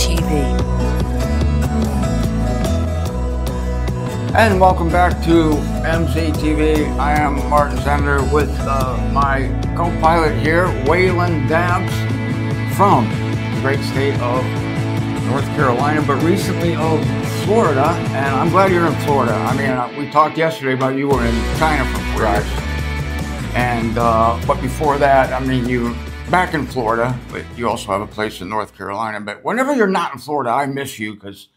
TV. And welcome back to MZTV. I am Martin Zender with my co-pilot here, Waylon Dabbs, from the great state of North Carolina, but recently of Florida. And I'm glad you're in Florida. I mean, we talked yesterday about you were in China for 4 years. And but before that, I mean, you back in Florida, but you also have a place in North Carolina. But whenever you're not in Florida, I miss you because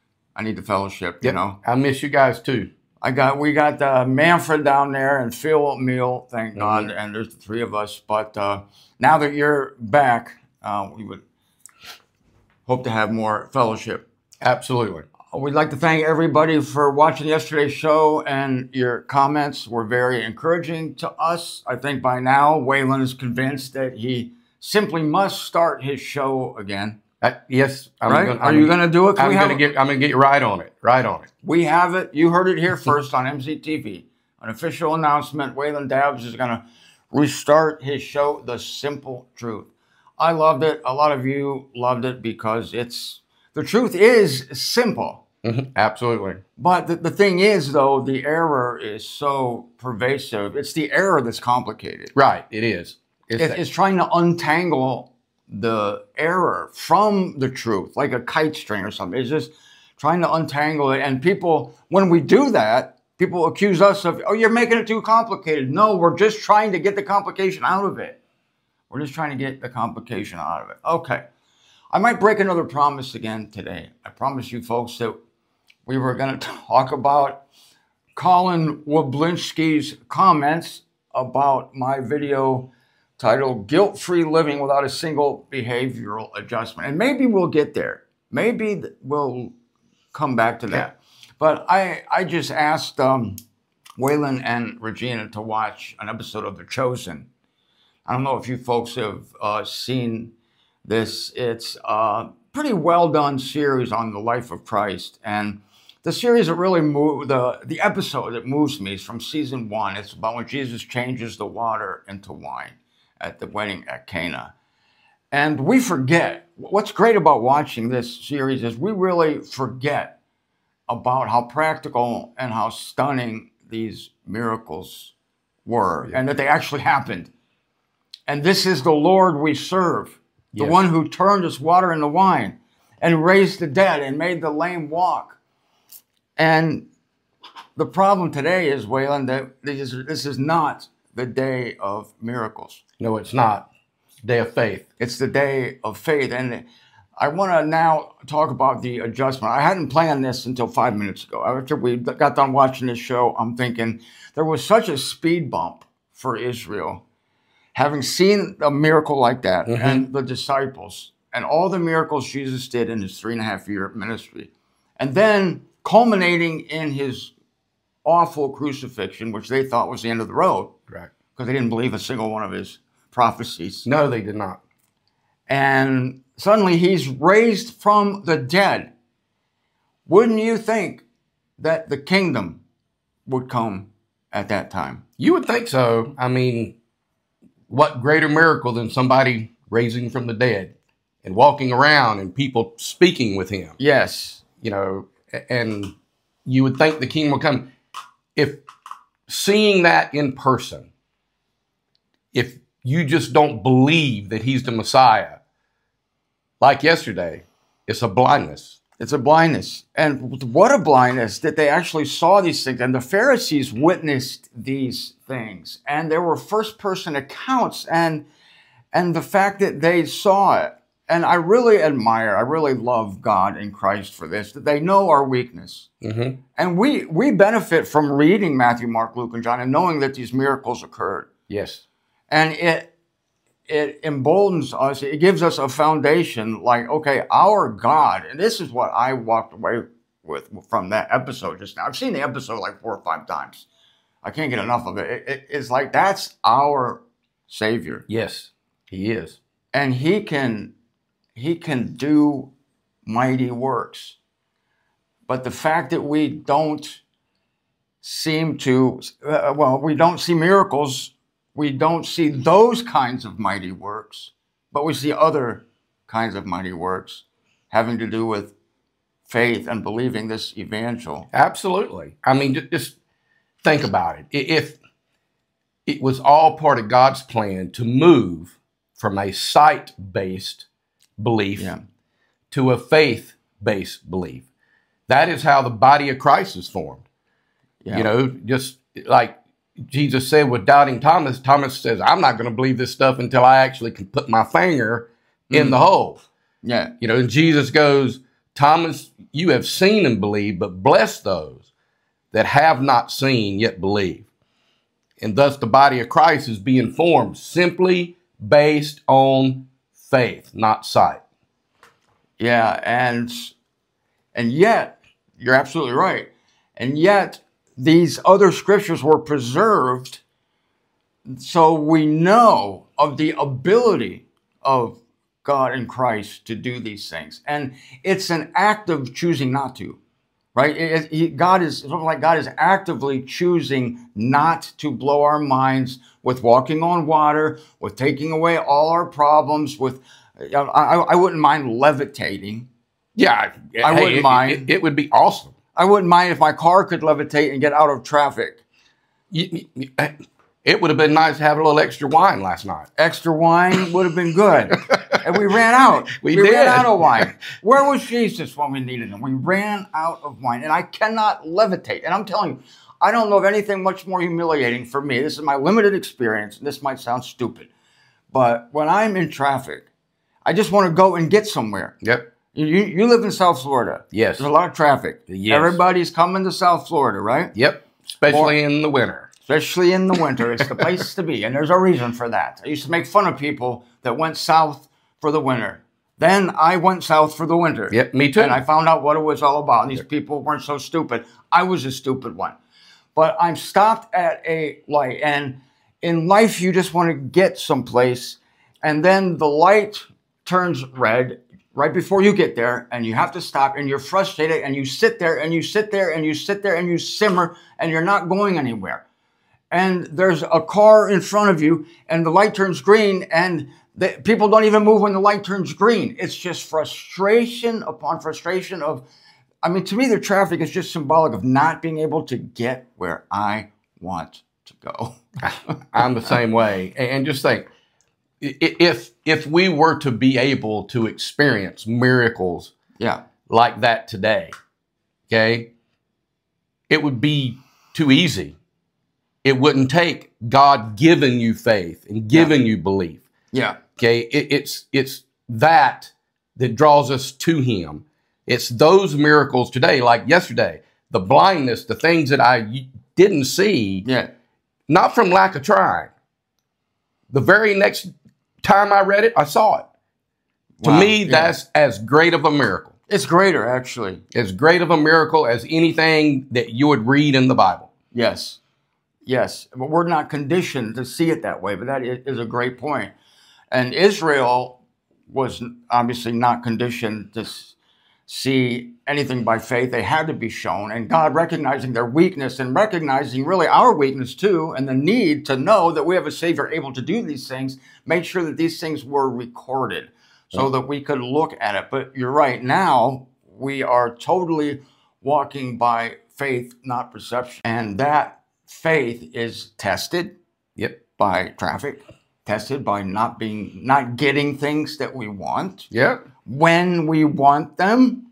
I need the fellowship, you know. I miss you guys too. We got Manfred down there and Phil Meal, thank God, and there's the three of us. But now that you're back, we would hope to have more fellowship. Absolutely. We'd like to thank everybody for watching yesterday's show, and your comments were very encouraging to us. I think by now, Waylon is convinced that he simply must start his show again. Yes, Are you going to do it? I'm going to get you right on it. Right on it. We have it. You heard it here first on MZTV. An official announcement. Waylon Dabbs is going to restart his show, The Simple Truth. I loved it. A lot of you loved it because the truth is simple. Absolutely. But the thing is, though, the error is so pervasive. It's the error that's complicated. Right. It is. It's trying to untangle the error from the truth, like a kite string or something. It's just trying to untangle it. And people, when we do that, people accuse us of, oh, you're making it too complicated. No, we're just trying to get the complication out of it. We're just trying to get the complication out of it. Okay. I might break another promise again today. I promise you folks that we were going to talk about Colin Wablinski's comments about my video titled Guilt-Free Living Without a Single Behavioral Adjustment. And maybe we'll get there. Maybe we'll come back to that. But I just asked Waylon and Regina to watch an episode of The Chosen. I don't know if you folks have seen this. It's a pretty well done series on the life of Christ. And the series that really moved, the episode that moves me is from season 1. It's about when Jesus changes the water into wine at the wedding at Cana. And we forget. What's great about watching this series is we really forget about how practical and how stunning these miracles were, and that they actually happened. And this is the Lord we serve, the one who turned this water into wine and raised the dead and made the lame walk. And the problem today is, Waylon, that this is not the day of miracles. No, it's not. Day of faith. It's the day of faith. And I want to now talk about the adjustment. I hadn't planned this until 5 minutes ago. After we got done watching this show, I'm thinking there was such a speed bump for Israel, having seen a miracle like that and the disciples and all the miracles Jesus did in his 3.5-year ministry. And then culminating in his awful crucifixion, which they thought was the end of the road. Right. Because they didn't believe a single one of his prophecies. No, they did not. And suddenly he's raised from the dead. Wouldn't you think that the kingdom would come at that time? You would think so. I mean, what greater miracle than somebody raising from the dead and walking around and people speaking with him? Yes. You know, and you would think the kingdom would come. If seeing that in person, if you just don't believe that he's the Messiah, like yesterday, it's a blindness. It's a blindness. And what a blindness that they actually saw these things. And the Pharisees witnessed these things. And there were first-person accounts. And the fact that they saw it. And I really love God in Christ for this, that they know our weakness. And we benefit from reading Matthew, Mark, Luke, and John and knowing that these miracles occurred. Yes. And it emboldens us. It gives us a foundation like, okay, our God, and this is what I walked away with from that episode just now. I've seen the episode like 4 or 5 times. I can't get enough of it. It's like, that's our Savior. Yes, he is. And he can do mighty works. But the fact that we don't seem to, we don't see miracles, we don't see those kinds of mighty works, but we see other kinds of mighty works having to do with faith and believing this evangel. Absolutely. I mean, just think about it. If it was all part of God's plan to move from a sight-based belief Yeah. to a faith-based belief, that is how the body of Christ is formed. Yeah. You know, just like Jesus said with doubting Thomas, Thomas says, I'm not going to believe this stuff until I actually can put my finger in the hole. Yeah. You know, and Jesus goes, Thomas, you have seen and believed, but bless those that have not seen yet believe. And thus the body of Christ is being formed simply based on faith, not sight. Yeah, and yet, you're absolutely right. And yet, these other scriptures were preserved so we know of the ability of God in Christ to do these things. And it's an act of choosing not to, right? God is actively choosing not to blow our minds with walking on water, with taking away all our problems, with, I wouldn't mind levitating. Yeah, I wouldn't mind. It would be awesome. I wouldn't mind if my car could levitate and get out of traffic. It would have been nice to have a little extra wine last night. Extra wine would have been good. And we ran out. We ran did. out of wine. Where was Jesus when we needed him? We ran out of wine. And I cannot levitate. And I'm telling you, I don't know of anything much more humiliating for me. This is my limited experience. And this might sound stupid. But when I'm in traffic, I just want to go and get somewhere. Yep. You live in South Florida. Yes. There's a lot of traffic. Yes. Everybody's coming to South Florida, right? Yep. Especially in the winter. Especially in the winter. It's the place to be. And there's a reason for that. I used to make fun of people that went south for the winter. Then I went south for the winter. Yep, me too. And I found out what it was all about. And these people weren't so stupid. I was a stupid one. But I'm stopped at a light. And in life, you just want to get someplace. And then the light turns red right before you get there, and you have to stop, and you're frustrated, and you sit there, and you sit there, and you sit there, and you simmer, and you're not going anywhere. And there's a car in front of you, and the light turns green, and people don't even move when the light turns green. It's just frustration upon frustration of, I mean, to me, the traffic is just symbolic of not being able to get where I want to go. I'm the same way. And just think, if we were to be able to experience miracles like that today, okay, it would be too easy. It wouldn't take God giving you faith and giving you belief. Yeah. Okay. It's that draws us to him. It's those miracles today, like yesterday, the blindness, the things that I didn't see, not from lack of trying. The very next time I read it, I saw it. To me, that's as great of a miracle. It's greater, actually. As great of a miracle as anything that you would read in the Bible. Yes. Yes. But we're not conditioned to see it that way, but that is a great point. And Israel was obviously not conditioned to see anything by faith. They had to be shown. And God, recognizing their weakness and recognizing really our weakness too, and the need to know that we have a Savior able to do these things, made sure that these things were recorded so that we could look at it. But you're right. Now we are totally walking by faith, not perception. And that faith is tested by traffic, tested by not getting things that we want. When we want them,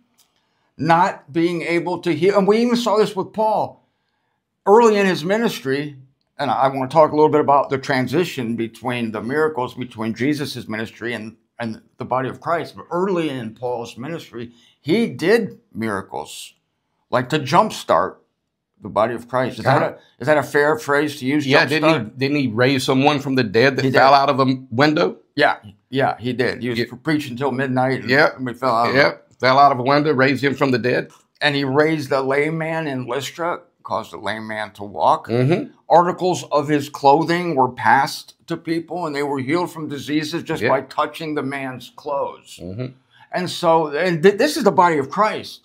not being able to heal. And we even saw this with Paul early in his ministry. And I want to talk a little bit about the transition between the miracles between Jesus' ministry and the body of Christ. But early in Paul's ministry, he did miracles, like to jumpstart the body of Christ. Is that a fair phrase to use? Yeah, didn't he raise someone from the dead that fell out of a window? Yeah, he did. He was preaching until midnight. And he fell out. Fell out of a window, raised him from the dead. And he raised a lame man in Lystra, caused a lame man to walk. Articles of his clothing were passed to people, and they were healed from diseases just by touching the man's clothes. And so, this is the body of Christ.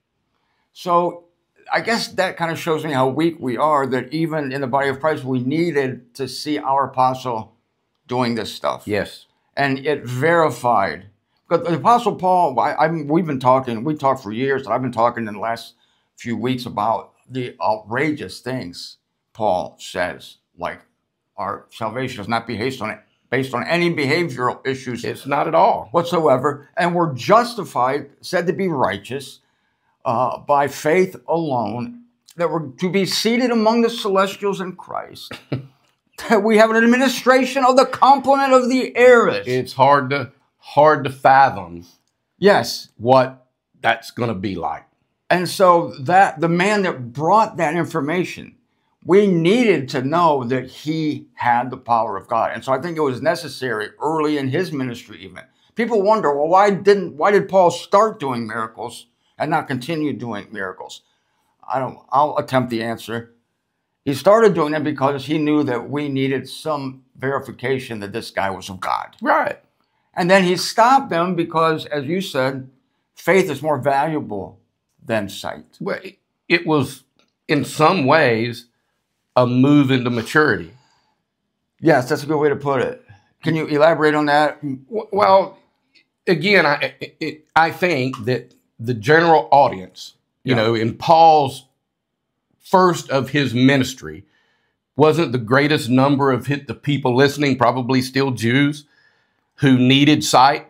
So I guess that kind of shows me how weak we are, that even in the body of Christ, we needed to see our apostle doing this stuff. Yes. And it verified, Because the Apostle Paul, we talked for years, and I've been talking in the last few weeks about the outrageous things Paul says, like our salvation is not based on any behavioral issues. It's not at all. Whatsoever. And we're justified, said to be righteous, by faith alone, that we're to be seated among the celestials in Christ. That we have an administration of the complement of the heirs. It's hard to fathom. Yes. What that's going to be like. And so that the man that brought that information, we needed to know that he had the power of God. And so I think it was necessary early in his ministry even. People wonder, well, why did Paul start doing miracles and not continue doing miracles? I'll attempt the answer. He started doing it because he knew that we needed some verification that this guy was of God. Right. And then he stopped them because, as you said, faith is more valuable than sight. Well, it was in some ways a move into maturity. Yes, that's a good way to put it. Can you elaborate on that? Well, again, I think that the general audience, in Paul's first of his ministry, wasn't the greatest number of the people listening, probably still Jews, who needed sight.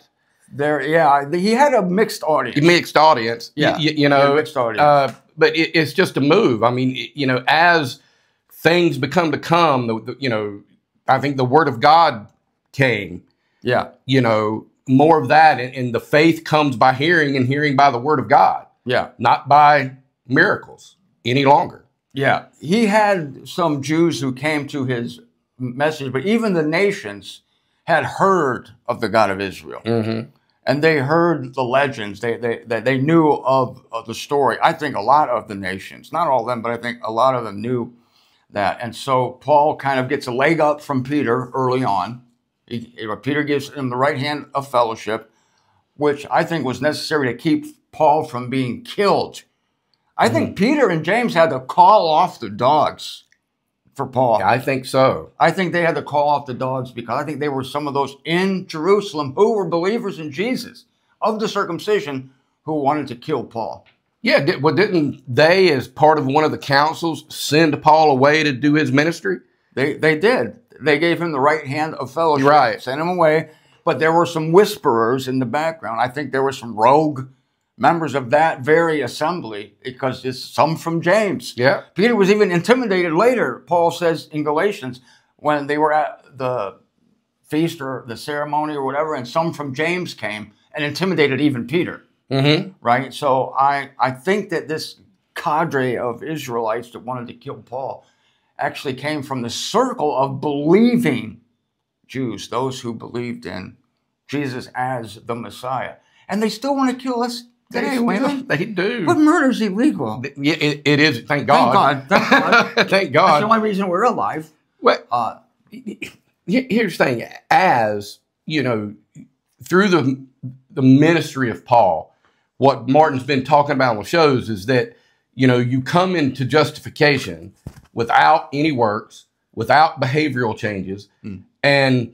He had a mixed audience. Mixed audience. Yeah, mixed audience. But it's just a move. I mean, as things become to come, I think the word of God came. Yeah. More of that, and the faith comes by hearing, and hearing by the word of God. Yeah. Not by miracles any longer. Yeah. He had some Jews who came to his message, but even the nations had heard of the God of Israel. Mm-hmm. And they heard the legends. They knew of the story. I think a lot of the nations, not all of them, but I think a lot of them knew that. And so Paul kind of gets a leg up from Peter early on. Peter gives him the right hand of fellowship, which I think was necessary to keep Paul from being killed. I think Peter and James had to call off the dogs for Paul. Yeah, I think so. I think they had to call off the dogs because I think they were some of those in Jerusalem who were believers in Jesus of the circumcision who wanted to kill Paul. Yeah, didn't they, as part of one of the councils, send Paul away to do his ministry? They did. They gave him the right hand of fellowship, right. Sent him away. But there were some whisperers in the background. I think there were some rogue members of that very assembly, because it's some from James. Yeah. Peter was even intimidated later, Paul says in Galatians, when they were at the feast or the ceremony or whatever, and some from James came and intimidated even Peter. Mm-hmm. Right? So I think that this cadre of Israelites that wanted to kill Paul actually came from the circle of believing Jews, those who believed in Jesus as the Messiah. And they still want to kill us today, women. They do. But murder's illegal. Yeah, it is. Thank God. Thank God. Thank God. That's the only reason we're alive. Well, here's the thing. As, through the ministry of Paul, what Martin's been talking about on the shows is that, you come into justification without any works, without behavioral changes. And,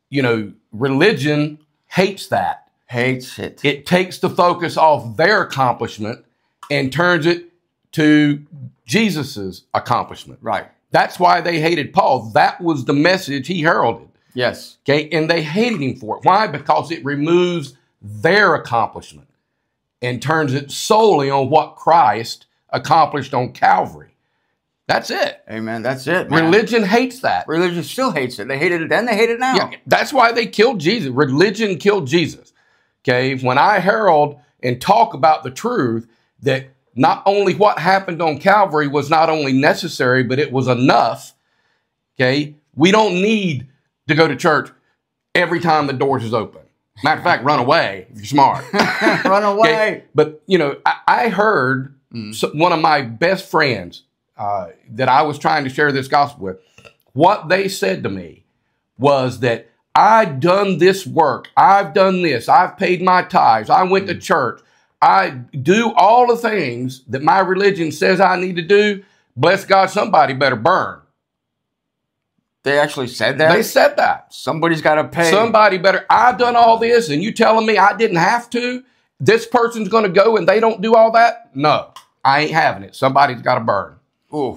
religion hates that. Hates it. It takes the focus off their accomplishment and turns it to Jesus's accomplishment. Right. That's why they hated Paul. That was the message he heralded. Yes. Okay. And they hated him for it. Why? Because it removes their accomplishment and turns it solely on what Christ accomplished on Calvary. That's it. Amen. That's it, man. Religion hates that. Religion still hates it. They hated it then, they hate it now. Yeah, that's why they killed Jesus. Religion killed Jesus. Okay, when I herald and talk about the truth that not only what happened on Calvary was not only necessary, but it was enough. Okay, we don't need to go to church every time the doors is open. Matter of fact, run away if you're smart. Run away. Okay? But, I heard one of my best friends that I was trying to share this gospel with, what they said to me was that I've done this work. I've done this. I've paid my tithes. I went to church. I do all the things that my religion says I need to do. Bless God, somebody better burn. They actually said that? They said that. Somebody's got to pay. Somebody better. I've done all this, and you telling me I didn't have to? This person's going to go and they don't do all that? No, I ain't having it. Somebody's got to burn. Ooh.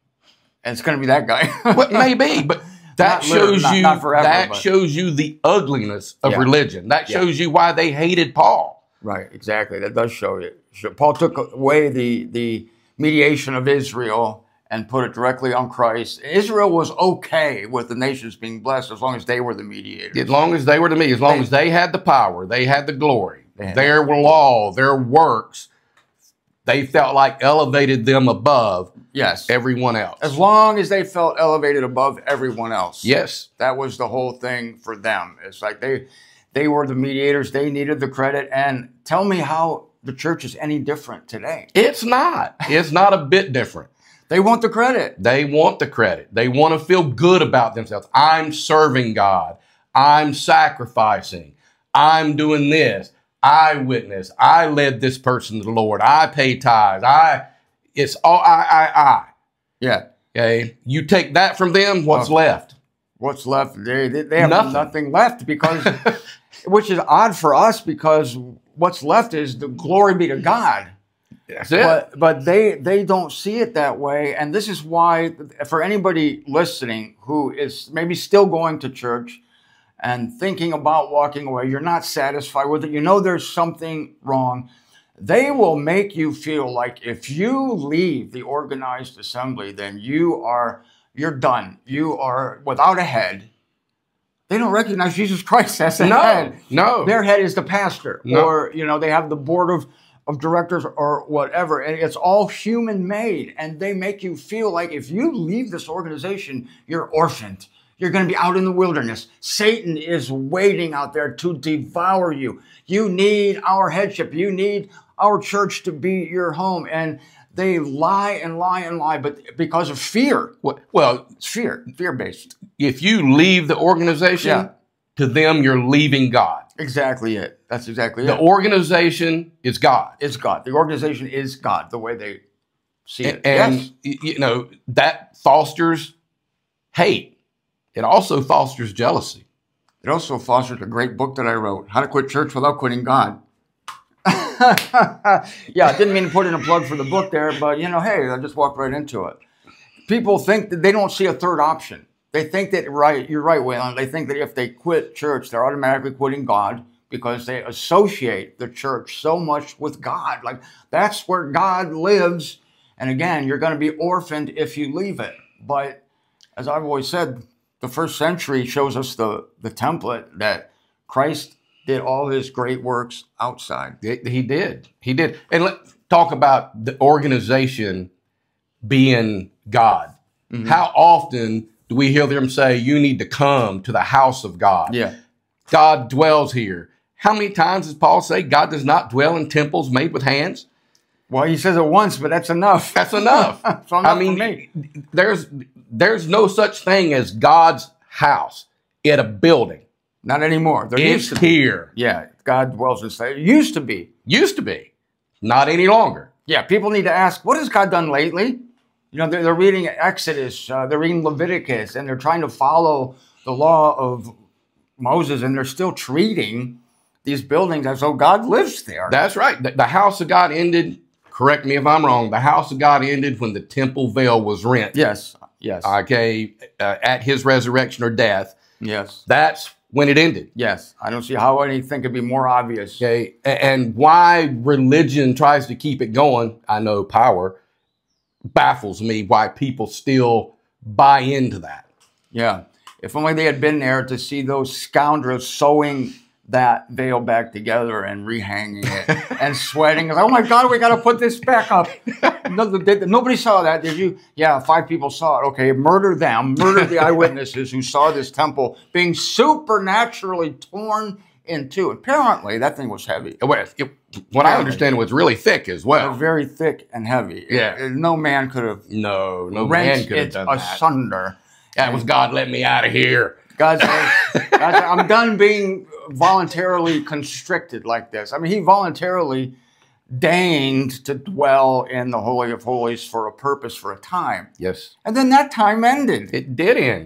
And it's going to be that guy. Well, maybe, but that shows you not forever, that but. shows you the ugliness of Yeah. religion. That shows you why they hated Paul. Right, exactly. That does show you. Paul took away the mediation of Israel and put it directly on Christ. Israel was okay with the nations being blessed as long as they were the mediators. As long as they were to me, as long as they had the power, they had the glory, had their law, their works, they felt like elevated them above Yes. everyone else. As long as they felt elevated above everyone else. Yes. That was the whole thing for them. It's like they were the mediators. They needed the credit. And tell me how the church is any different today. It's not. It's not a bit different. They want the credit. They want the credit. They want to feel good about themselves. I'm serving God. I'm sacrificing. I'm doing this. I witnessed. I led this person to the Lord. I pay tithes. It's all I. Yeah. Okay. You take that from them, what's left? What's left? They have Nothing. nothing left because, which is odd for us because what's left is the glory be to God. That's it. But they don't see it that way. And this is why, for anybody listening who is maybe still going to church and thinking about walking away, you're not satisfied with it, you know there's something wrong, they will make you feel like if you leave the organized assembly, then you're done. You are without a head. They don't recognize Jesus Christ as a head. No. Their head is the pastor. No. Or, they have the board of directors or whatever. And it's all human made. And they make you feel like if you leave this organization, you're orphaned. You're going to be out in the wilderness. Satan is waiting out there to devour you. You need our headship. You need our church to be your home. And they lie and lie and lie, but because of fear. Well, It's fear-based. if you leave the organization, Yeah. to them, you're leaving God. Exactly it. That's exactly The it. organization is God. It's God. The organization is God, the way they see it. And, Yes. that fosters hate. It also fosters jealousy. It also fostered a great book that I wrote, How to Quit Church Without Quitting God. Yeah, I didn't mean to put in a plug for the book there, but, hey, I just walked right into it. People think that they don't see a third option. They think that, you're right, Waylon, they think that if they quit church, they're automatically quitting God because they associate the church so much with God. Like, that's where God lives. And again, you're going to be orphaned if you leave it. But as I've always said, the first century shows us the template that Christ did all his great works outside. He did. And let's talk about the organization being God. Mm-hmm. How often do we hear them say, you need to come to the house of God? Yeah. God dwells here. How many times does Paul say God does not dwell in temples made with hands? Well, he says it once, but that's enough. That's enough. For me. There's no such thing as God's house in a building. Not anymore. There used It's to be. here. Yeah, God dwells inside. It used to be. Used to be. Not any longer. Yeah, people need to ask, what has God done lately? They're reading Exodus, they're reading Leviticus, and they're trying to follow the law of Moses, and they're still treating these buildings as though God lives there. That's right. The house of God ended, correct me if I'm wrong, the house of God ended when the temple veil was rent. Yes. Okay, at his resurrection or death. Yes. That's when it ended. Yes. I don't see how anything could be more obvious. Okay, and why religion tries to keep it going, I know power, baffles me why people still buy into that. Yeah. If only they had been there to see those scoundrels sewing that veil back together and rehanging it and sweating. Like, oh my God, we got to put this back up. Nobody saw that, did you? Yeah, 5 people saw it. Okay, murder them. Murder the eyewitnesses who saw this temple being supernaturally torn in two. Apparently, that thing was heavy. What I understand, it was really thick as well. Very thick and heavy. Yeah. No man could have no man wrenched could have it done that. asunder. That was God, let me out of here. God said, I'm done being voluntarily constricted like this. I mean, he voluntarily deigned to dwell in the Holy of Holies for a purpose, for a time. Yes. And then that time ended. It did end.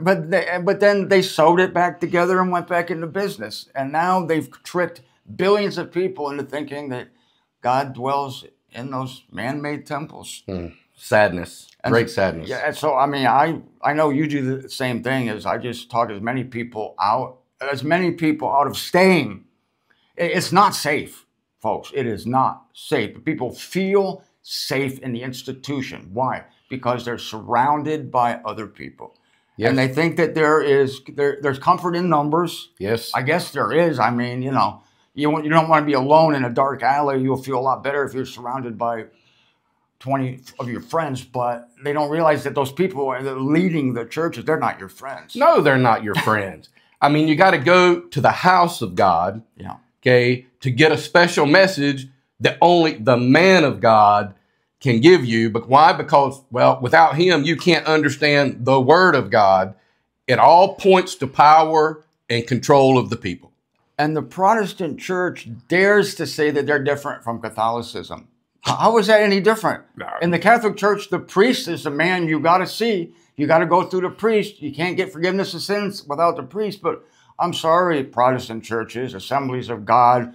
but then they sewed it back together and went back into business. And now they've tricked billions of people into thinking that God dwells in those man-made temples. Sadness, And great sadness. Yeah, and so I mean, I know you do the same thing. As I just talk as many people out of staying. It's not safe, folks. It is not safe. But people feel safe in the institution. Why? Because they're surrounded by other people. Yes. And they think that there's comfort in numbers. Yes. I guess there is. I mean, you know, you don't want to be alone in a dark alley. You'll feel a lot better if you're surrounded by 20 of your friends, but they don't realize that those people are leading the churches. They're not your friends. No, they're not your friends. I mean, you got to go to the house of God, Yeah. okay, to get a special message that only the man of God can give you. But why? Because, well, without him, you can't understand the word of God. It all points to power and control of the people. And the Protestant church dares to say that they're different from Catholicism. How is that any different? No. In the Catholic Church, the priest is the man you got to see. You got to go through the priest. You can't get forgiveness of sins without the priest. But I'm sorry, Protestant churches, Assemblies of God,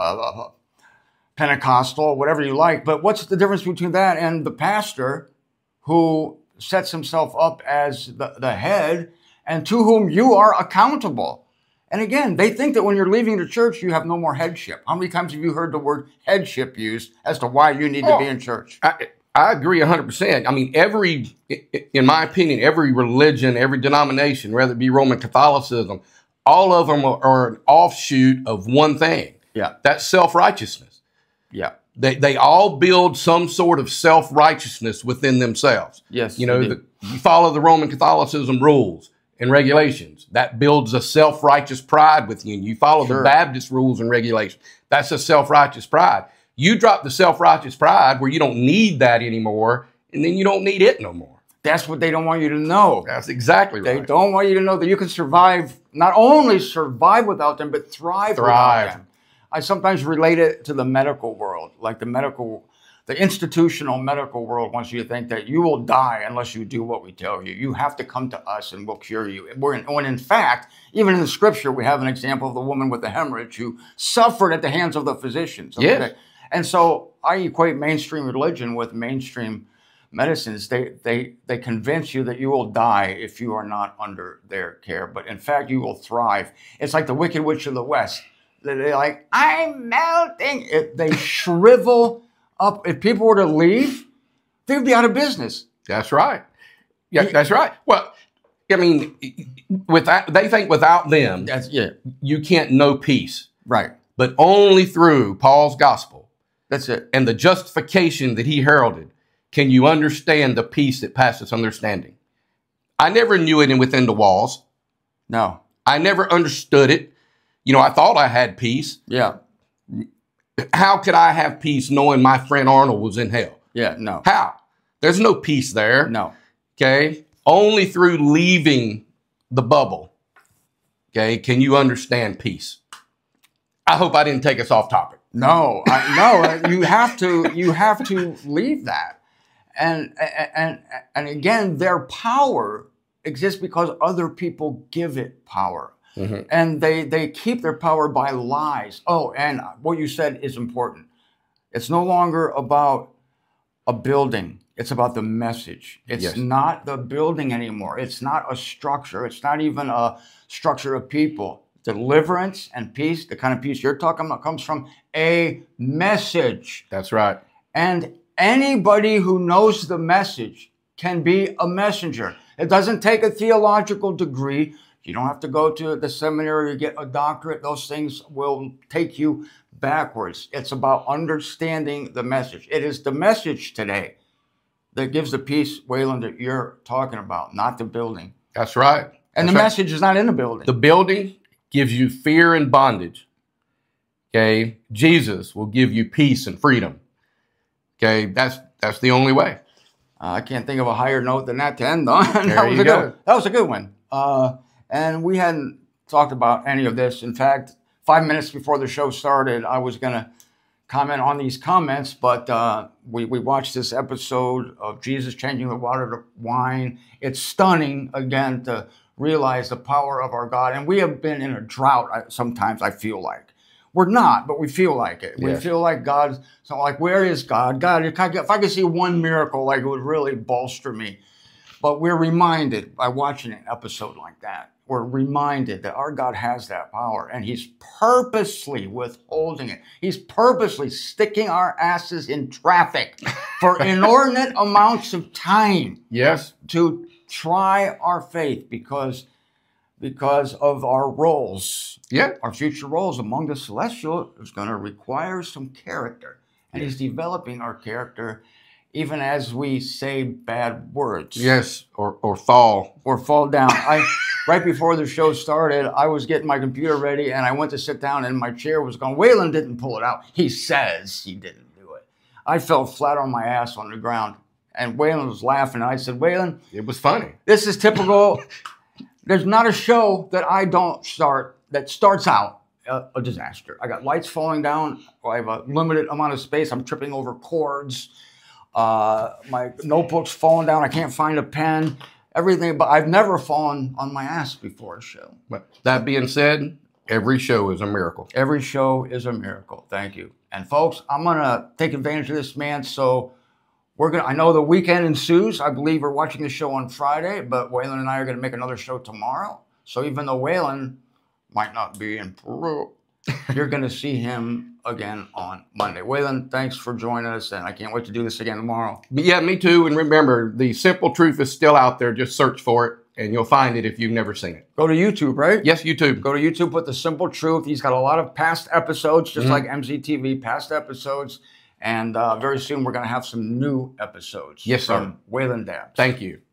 Pentecostal, whatever you like. But what's the difference between that and the pastor who sets himself up as the head and to whom you are accountable? And again, they think that when you're leaving the church, you have no more headship. How many times have you heard the word headship used as to why you need to be in church? I agree 100%. I mean, in my opinion, every religion, every denomination, whether it be Roman Catholicism, all of them are an offshoot of one thing. Yeah. That's self-righteousness. Yeah. They all build some sort of self-righteousness within themselves. Yes. You know, you follow the Roman Catholicism rules and regulations. That builds a self-righteous pride within you. You follow the Baptist rules and regulations. That's a self-righteous pride. You drop the self-righteous pride where you don't need that anymore, and then you don't need it no more. That's what they don't want you to know. That's exactly right. They don't want you to know that you can survive, not only survive without them, but thrive without them. I sometimes relate it to the medical world, like the institutional medical world wants you to think that you will die unless you do what we tell you. You have to come to us and we'll cure you. When in fact, even in the scripture, we have an example of the woman with the hemorrhage who suffered at the hands of the physicians. Okay? Yes. And so I equate mainstream religion with mainstream medicines. They convince you that you will die if you are not under their care. But in fact, you will thrive. It's like the Wicked Witch of the West. They're like, I'm melting. They shrivel up. If people were to leave, they would be out of business. That's right. Yeah, that's right. Well, I mean, they think without them, you can't know peace. Right. But only through Paul's gospel. That's it. And the justification that he heralded, can you understand the peace that passes understanding? I never knew it within the walls. No. I never understood it. You know, I thought I had peace. Yeah. How could I have peace knowing my friend Arnold was in hell? Yeah, no. How? There's no peace there. No. Okay? Only through leaving the bubble, okay, can you understand peace. I hope I didn't take us off topic. No, no. You have to leave that. And again, their power exists because other people give it power. Mm-hmm. And they keep their power by lies. Oh, and what you said is important. It's no longer about a building. It's about the message. It's not the building anymore. It's not a structure. It's not even a structure of people. Deliverance and peace, the kind of peace you're talking about, comes from a message. That's right. And anybody who knows the message can be a messenger. It doesn't take a theological degree. You don't have to go to the seminary to get a doctorate. Those things will take you backwards. It's about understanding the message. It is the message today that gives the peace, Waylon, that you're talking about, not the building. That's right. And the message is not in the building. The building gives you fear and bondage. Okay? Jesus will give you peace and freedom. Okay? That's the only way. I can't think of a higher note than that to end on. There you go. That was a good one. And we hadn't talked about any of this. In fact, 5 minutes before the show started, I was going to comment on these comments, but we watched this episode of Jesus changing the water to wine. It's stunning, again, to realize the power of our God. And we have been in a drought sometimes, I feel like. We're not, but we feel like it. We feel like God's, so like, where is God? God, if I could see one miracle, like it would really bolster me. But we're reminded by watching an episode like that, we're reminded that our God has that power, and he's purposely withholding it. He's purposely sticking our asses in traffic for inordinate amounts of time. Yes. To try our faith because of our roles. Yeah. Our future roles among the celestial is going to require some character. And he's developing our character even as we say bad words. Yes, or fall. Or fall down. Right before the show started, I was getting my computer ready, and I went to sit down, and my chair was going, Waylon didn't pull it out. He says he didn't do it. I fell flat on my ass on the ground, and Waylon was laughing. And I said, Waylon, it was funny. This is typical. There's not a show that I don't start that starts out a disaster. I got lights falling down. I have a limited amount of space. I'm tripping over cords. My notebook's falling down. I can't find a pen. Everything, but I've never fallen on my ass before a show. But that being said, every show is a miracle. Every show is a miracle. Thank you. And folks, I'm gonna take advantage of this, man. So I know the weekend ensues. I believe we're watching the show on Friday, but Waylon and I are gonna make another show tomorrow. So even though Waylon might not be in Peru, you're gonna see him again on Monday. Waylon, thanks for joining us, and I can't wait to do this again tomorrow. But yeah, me too. And remember, the simple truth is still out there. Just search for it, and you'll find it if you've never seen it. Go to YouTube, right? Yes, YouTube. Go to YouTube, put The Simple Truth. He's got a lot of past episodes, just like MZTV, past episodes. And very soon we're going to have some new episodes. Yes, sir. From Waylon Dabbs. Thank you.